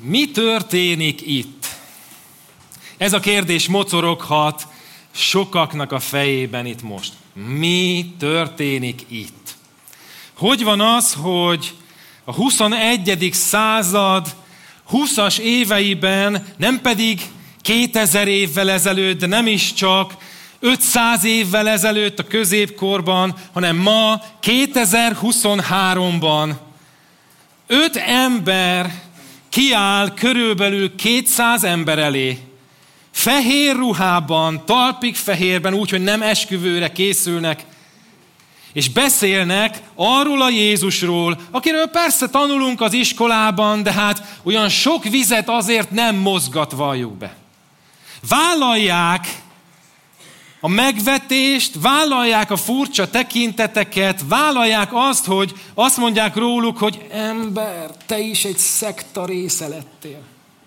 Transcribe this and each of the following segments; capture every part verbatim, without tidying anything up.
Mi történik itt? Ez a kérdés mocoroghat sokaknak a fejében itt most. Mi történik itt? Hogy van az, hogy a huszonegyedik század húszas éveiben, nem pedig kétezer évvel ezelőtt, de nem is csak ötszáz évvel ezelőtt a középkorban, hanem ma kétezer-huszonháromban öt ember kiáll körülbelül kétszáz ember elé, fehér ruhában, talpig fehérben, úgy, hogy nem esküvőre készülnek, és beszélnek arról a Jézusról, akiről persze tanulunk az iskolában, de hát olyan sok vizet azért nem mozgat, valljuk be. Vállalják a megvetést, vállalják a furcsa tekinteteket, vállalják azt, hogy azt mondják róluk, hogy ember, te is egy szekta része lettél.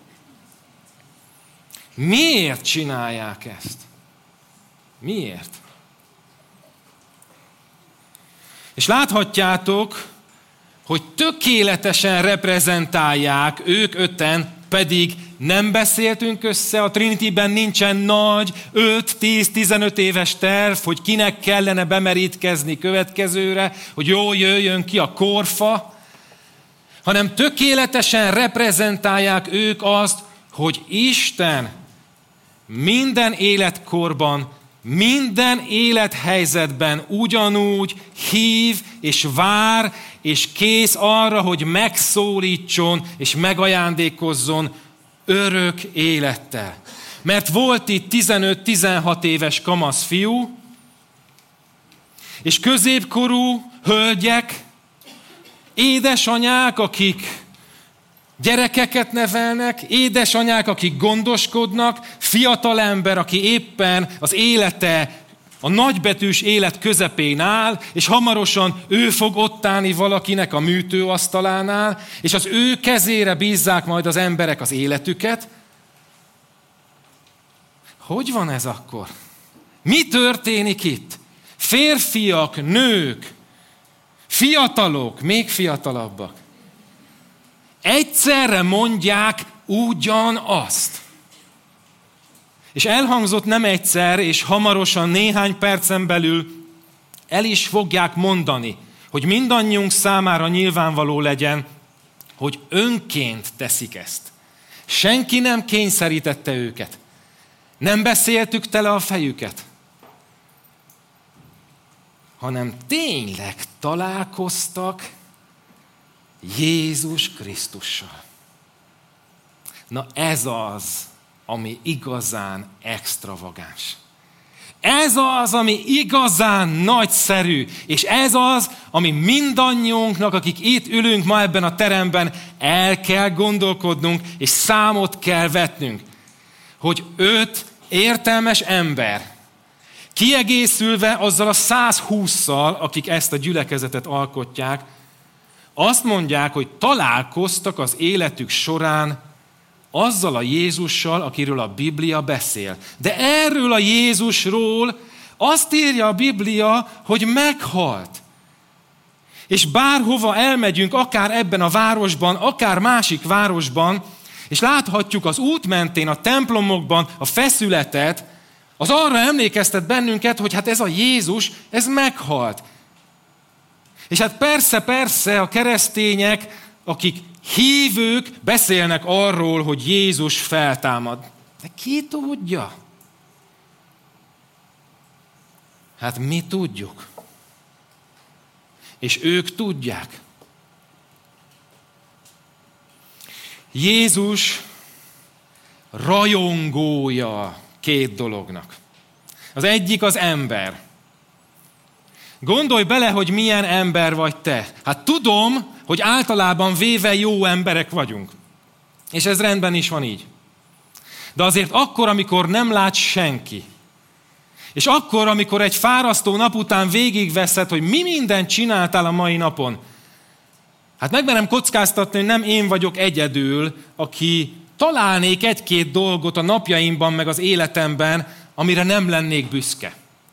Miért csinálják ezt? Miért? És láthatjátok, hogy tökéletesen reprezentálják ők öten, pedig nem beszéltünk össze, a Trinityben nincsen nagy öt-tíz-tizenöt éves terv, hogy kinek kellene bemerítkezni következőre, hogy jól jöjjön ki a korfa, hanem tökéletesen reprezentálják ők azt, hogy Isten minden életkorban, minden élethelyzetben ugyanúgy hív és vár, és kész arra, hogy megszólítson és megajándékozzon örök élettel. Mert volt itt tizenöt-tizenhat éves kamasz fiú, és középkorú hölgyek, édesanyák, akik gyerekeket nevelnek, édesanyák, akik gondoskodnak, fiatalember, aki éppen az élete, a nagybetűs élet közepén áll, és hamarosan ő fog ott állni valakinek a műtőasztalánál, és az ő kezére bízzák majd az emberek az életüket. Hogy van ez akkor? Mi történik itt? Férfiak, nők, fiatalok, még fiatalabbak. Egyszerre mondják ugyanazt. És elhangzott nem egyszer, és hamarosan néhány percen belül el is fogják mondani, hogy mindannyiunk számára nyilvánvaló legyen, hogy önként teszik ezt. Senki nem kényszerítette őket. Nem beszéltük tele a fejüket, hanem tényleg találkoztak Jézus Krisztussal. Na ez az, ami igazán extravagáns. Ez az, ami igazán nagyszerű, és ez az, ami mindannyiunknak, akik itt ülünk ma ebben a teremben, el kell gondolkodnunk, és számot kell vetnünk, hogy öt értelmes ember, kiegészülve azzal a százhússzal, akik ezt a gyülekezetet alkotják, azt mondják, hogy találkoztak az életük során azzal a Jézussal, akiről a Biblia beszél. De erről a Jézusról azt írja a Biblia, hogy meghalt. És bárhova elmegyünk, akár ebben a városban, akár másik városban, és láthatjuk az út mentén, a templomokban a feszületet, az arra emlékeztet bennünket, hogy hát ez a Jézus, ez meghalt. És hát persze, persze a keresztények, akik hívők, beszélnek arról, hogy Jézus feltámad. De ki tudja? Hát mi tudjuk. És ők tudják. Jézus rajongója két dolognak. Az egyik az ember. Gondolj bele, hogy milyen ember vagy te. Hát tudom, hogy általában véve jó emberek vagyunk. És ez rendben is van így. De azért akkor, amikor nem látsz senki, és akkor, amikor egy fárasztó nap után végigveszed, hogy mi mindent csináltál a mai napon, hát megmerem kockáztatni, hogy nem én vagyok egyedül, aki találnék egy-két dolgot a napjaimban, meg az életemben, amire nem lennék büszke.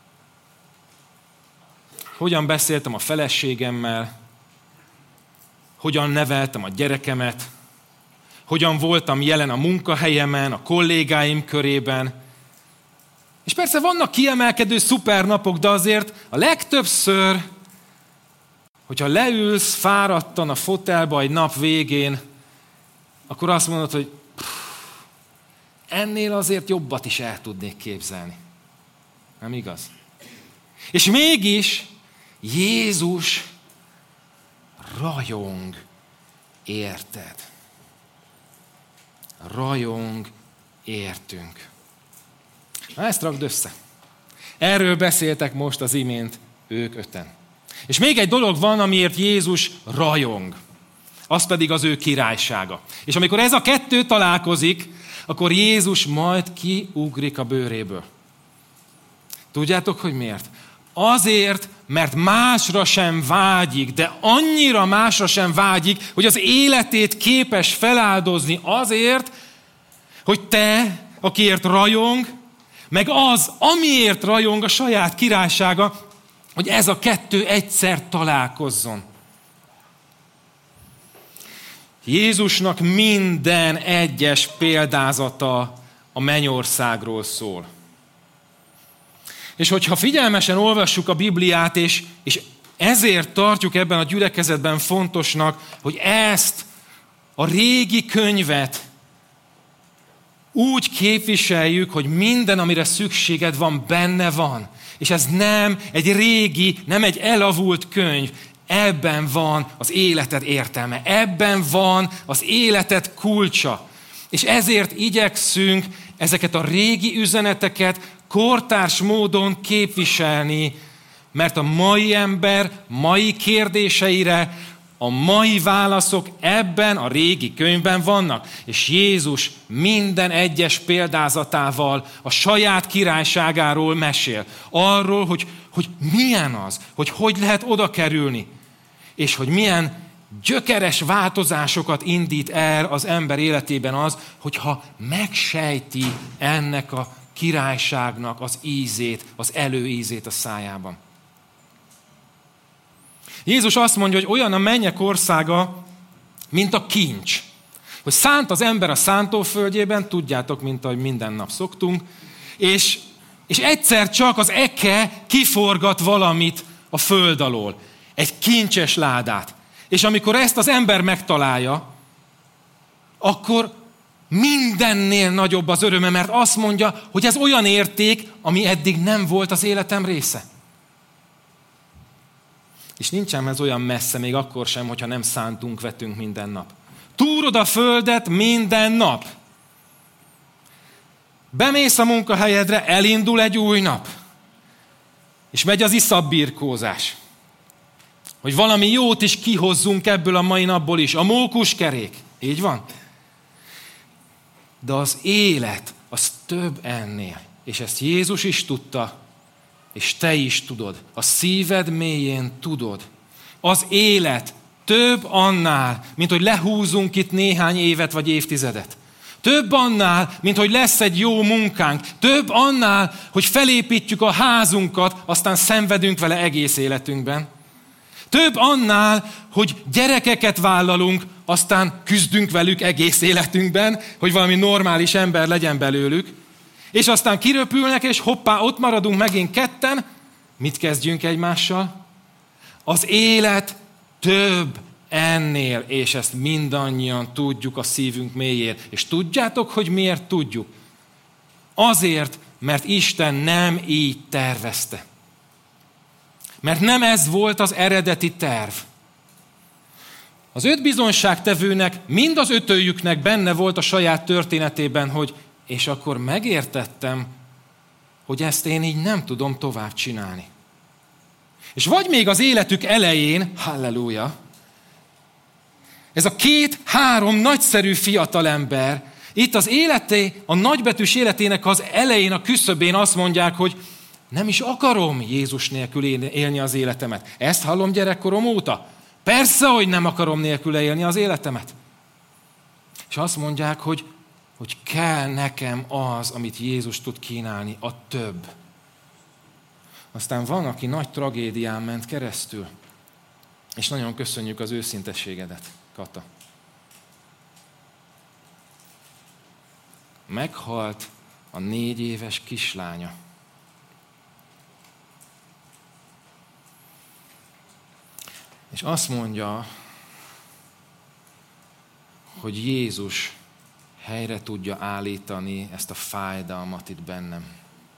Hogyan beszéltem a feleségemmel, hogyan neveltem a gyerekemet, hogyan voltam jelen a munkahelyemen, a kollégáim körében. És persze vannak kiemelkedő szuper napok, de azért a legtöbbször, hogyha leülsz fáradtan a fotelba egy nap végén, akkor azt mondod, hogy pff, ennél azért jobbat is el tudnék képzelni. Nem igaz? És mégis Jézus rajong érted. Rajong értünk. Na ezt rakd össze. Erről beszéltek most az imént ők öten. És még egy dolog van, amiért Jézus rajong. Az pedig az ő királysága. És amikor ez a kettő találkozik, akkor Jézus majd kiugrik a bőréből. Tudjátok, hogy miért? Azért, mert másra sem vágyik, de annyira másra sem vágyik, hogy az életét képes feláldozni azért, hogy te, akiért rajong, meg az, amiért rajong a saját királysága, hogy ez a kettő egyszer találkozzon. Jézusnak minden egyes példázata a mennyországról szól. És hogyha figyelmesen olvassuk a Bibliát, és, és ezért tartjuk ebben a gyülekezetben fontosnak, hogy ezt a régi könyvet úgy képviseljük, hogy minden, amire szükséged van, benne van. És ez nem egy régi, nem egy elavult könyv. Ebben van az életed értelme. Ebben van az életed kulcsa. És ezért igyekszünk ezeket a régi üzeneteket kortárs módon képviselni, mert a mai ember mai kérdéseire a mai válaszok ebben a régi könyvben vannak. És Jézus minden egyes példázatával a saját királyságáról mesél. Arról, hogy, hogy milyen az, hogy hogy lehet oda kerülni, és hogy milyen gyökeres változásokat indít el az ember életében az, hogyha megsejti ennek a királyságnak az ízét, az előízét a szájában. Jézus azt mondja, hogy olyan a mennyek országa, mint a kincs. Hogy szánt az ember a szántóföldjében, tudjátok, mint ahogy minden nap szoktunk, és, és egyszer csak az eke kiforgat valamit a föld alól. Egy kincses ládát. És amikor ezt az ember megtalálja, akkor mindennél nagyobb az öröme, mert azt mondja, hogy ez olyan érték, ami eddig nem volt az életem része. És nincsen ez olyan messze, még akkor sem, hogyha nem szántunk, vetünk minden nap. Túrod a földet minden nap. Bemész a munkahelyedre, elindul egy új nap. És megy az iszabbirkózás. Hogy valami jót is kihozzunk ebből a mai napból is. A mókuskerék. Így van? De az élet, az több ennél. És ezt Jézus is tudta, és te is tudod. A szíved mélyén tudod. Az élet több annál, mint hogy lehúzunk itt néhány évet vagy évtizedet. Több annál, mint hogy lesz egy jó munkánk. Több annál, hogy felépítjük a házunkat, aztán szenvedünk vele egész életünkben. Több annál, hogy gyerekeket vállalunk, aztán küzdünk velük egész életünkben, hogy valami normális ember legyen belőlük, és aztán kiröpülnek, és hoppá, ott maradunk megint ketten. Mit kezdjünk egymással? Az élet több ennél, és ezt mindannyian tudjuk a szívünk mélyén. És tudjátok, hogy miért tudjuk? Azért, mert Isten nem így tervezte. Mert nem ez volt az eredeti terv. Az öt bizonságtevőnek, mind az ötöjüknek benne volt a saját történetében, hogy és akkor megértettem, hogy ezt én így nem tudom tovább csinálni. És vagy még az életük elején, halleluja, ez a két-három nagyszerű fiatalember, itt az életé, a nagybetűs életének az elején, a küszöbén azt mondják, hogy nem is akarom Jézus nélkül élni az életemet. Ezt hallom gyerekkorom óta. Persze, hogy nem akarom nélküle élni az életemet. És azt mondják, hogy, hogy kell nekem az, amit Jézus tud kínálni, a több. Aztán van, aki nagy tragédián ment keresztül. És nagyon köszönjük az őszintességedet, Kata. meghalt a négy éves kislánya. És azt mondja, hogy Jézus helyre tudja állítani ezt a fájdalmat itt bennem.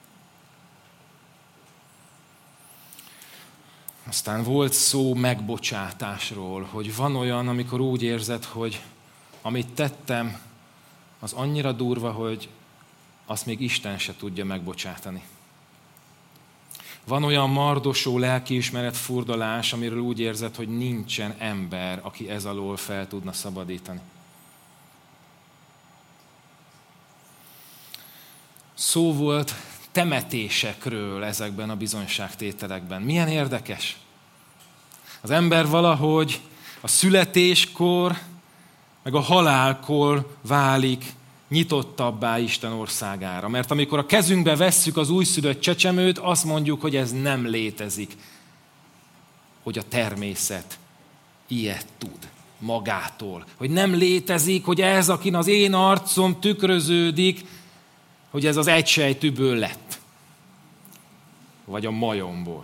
Aztán volt szó megbocsátásról, hogy van olyan, amikor úgy érzed, hogy amit tettem, az annyira durva, hogy azt még Isten se tudja megbocsátani. Van olyan mardosó lelkiismeret furdalás, amiről úgy érzed, hogy nincsen ember, aki ez alól fel tudna szabadítani. Szó volt temetésekről ezekben a bizonyságtételekben. Milyen érdekes! Az ember valahogy a születéskor, meg a halálkor válik nyitottabbá Isten országára. Mert amikor a kezünkbe vesszük az újszülött csecsemőt, azt mondjuk, hogy ez nem létezik. Hogy a természet ilyet tud magától. Hogy nem létezik, hogy ez, akin az én arcom tükröződik, hogy ez az egysejtűből lett. Vagy a majomból.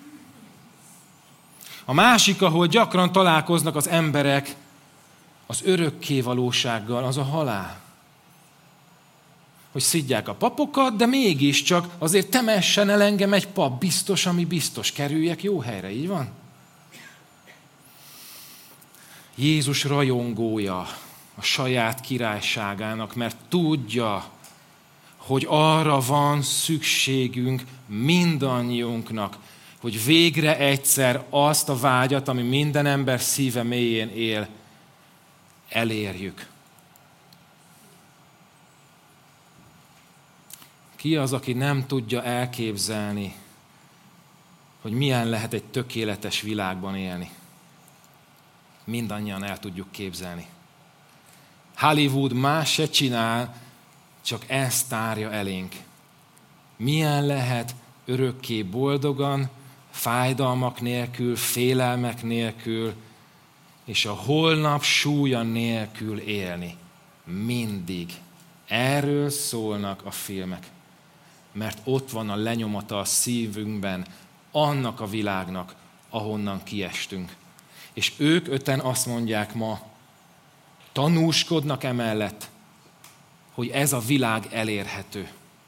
A másik, ahol gyakran találkoznak az emberek az örökké valósággal, az a halál. Hogy szidják a papokat, de mégiscsak azért temessen el engem egy pap, biztos, ami biztos, kerüljek jó helyre, így van? Jézus rajongója a saját királyságának, mert tudja, hogy arra van szükségünk mindannyiunknak, hogy végre egyszer azt a vágyat, ami minden ember szíve mélyén él, elérjük. Ki az, aki nem tudja elképzelni, hogy milyen lehet egy tökéletes világban élni? Mindannyian el tudjuk képzelni. Hollywood más se csinál, csak ezt tárja elénk. Milyen lehet örökké boldogan, fájdalmak nélkül, félelmek nélkül, és a holnap súlya nélkül élni. Mindig. Erről szólnak a filmek. Mert ott van a lenyomata a szívünkben annak a világnak, ahonnan kiestünk. És ők öten azt mondják ma, tanúskodnak emellett, hogy ez a világ elérhető.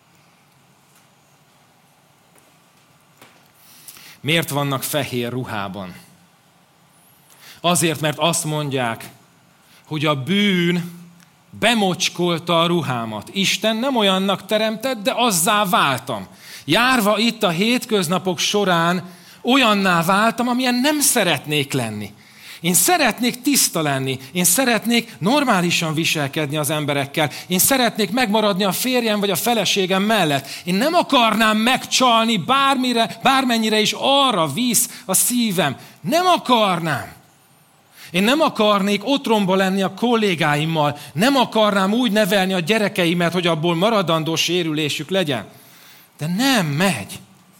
Miért vannak fehér ruhában? Azért, mert azt mondják, hogy a bűn bemocskolta a ruhámat. Isten nem olyannak teremtett, de azzá váltam. Járva itt a hétköznapok során olyanná váltam, amilyen nem szeretnék lenni. Én szeretnék tiszta lenni, én szeretnék normálisan viselkedni az emberekkel, én szeretnék megmaradni a férjem vagy a feleségem mellett. Én nem akarnám megcsalni bármire, bármennyire is arra visz a szívem. Nem akarnám. Én nem akarnék otromba lenni a kollégáimmal, nem akarnám úgy nevelni a gyerekeimet, hogy abból maradandó sérülésük legyen. De nem megy.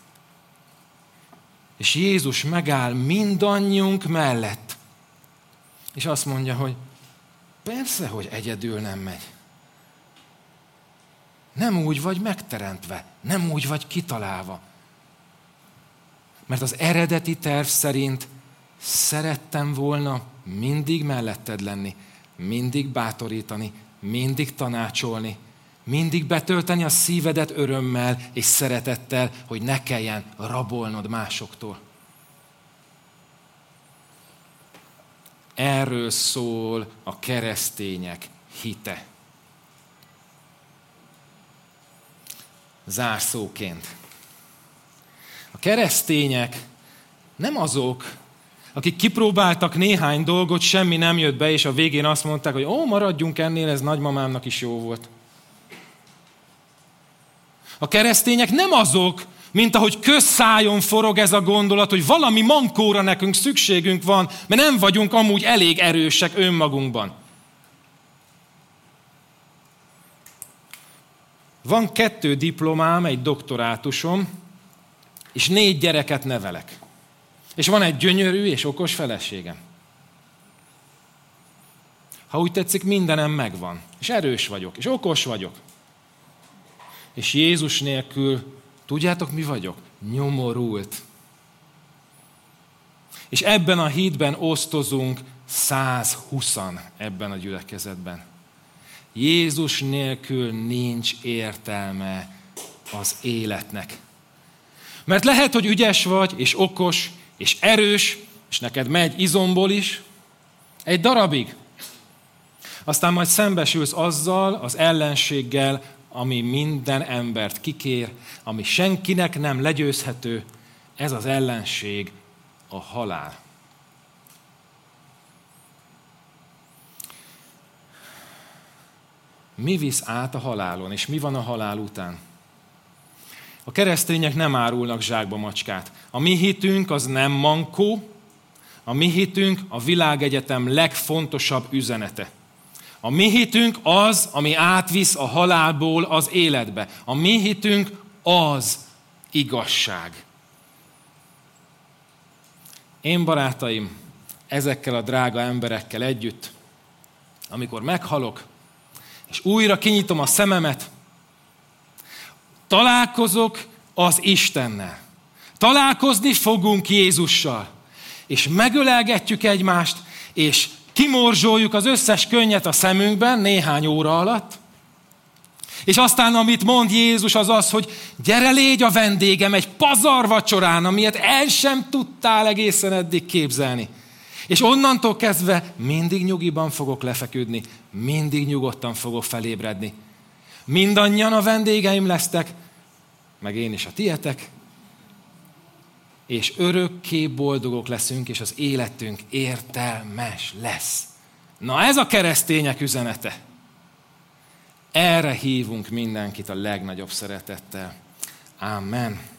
És Jézus megáll mindannyiunk mellett. És azt mondja, hogy persze, hogy egyedül nem megy. Nem úgy vagy megteremtve, nem úgy vagy kitalálva. Mert az eredeti terv szerint szerettem volna mindig melletted lenni, mindig bátorítani, mindig tanácsolni, mindig betölteni a szívedet örömmel és szeretettel, hogy ne kelljen rabolnod másoktól. Erről szól a keresztények hite. Zárszóként. A keresztények nem azok, akik kipróbáltak néhány dolgot, semmi nem jött be, és a végén azt mondták, hogy ó, maradjunk ennél, ez nagymamámnak is jó volt. A keresztények nem azok, mint ahogy közszájon forog ez a gondolat, hogy valami mankóra nekünk szükségünk van, mert nem vagyunk amúgy elég erősek önmagunkban. Van kettő diplomám, egy doktorátusom, és négy gyereket nevelek. És van egy gyönyörű és okos feleségem. Ha úgy tetszik, mindenem megvan. És erős vagyok, és okos vagyok. És Jézus nélkül, tudjátok mi vagyok? Nyomorult. És ebben a hídben osztozunk százhúszan ebben a gyülekezetben. Jézus nélkül nincs értelme az életnek. Mert lehet, hogy ügyes vagy, és okos, és erős, és neked megy izomból is, egy darabig. Aztán majd szembesülsz azzal az ellenséggel, ami minden embert kikér, ami senkinek nem legyőzhető, ez az ellenség a halál. Mi visz át a halálon, és mi van a halál után? A keresztények nem árulnak zsákba macskát. A mi hitünk az nem mankó, a mi hitünk a világegyetem legfontosabb üzenete. A mi hitünk az, ami átvisz a halálból az életbe. A mi hitünk az igazság. Én, barátaim, ezekkel a drága emberekkel együtt, amikor meghalok, és újra kinyitom a szememet, találkozok az Istennel. Találkozni fogunk Jézussal. És megölelgetjük egymást, és kimorzsoljuk az összes könnyet a szemünkben néhány óra alatt. És aztán, amit mond Jézus, az az, hogy gyere, légy a vendégem egy pazar vacsorán, amilyet el sem tudtál egészen eddig képzelni. És onnantól kezdve mindig nyugiban fogok lefeküdni, mindig nyugodtan fogok felébredni. Mindannyian a vendégeim lesztek, meg én is a tietek, és örökké boldogok leszünk, és az életünk értelmes lesz. Na, ez a keresztények üzenete. Erre hívunk mindenkit a legnagyobb szeretettel. Amen.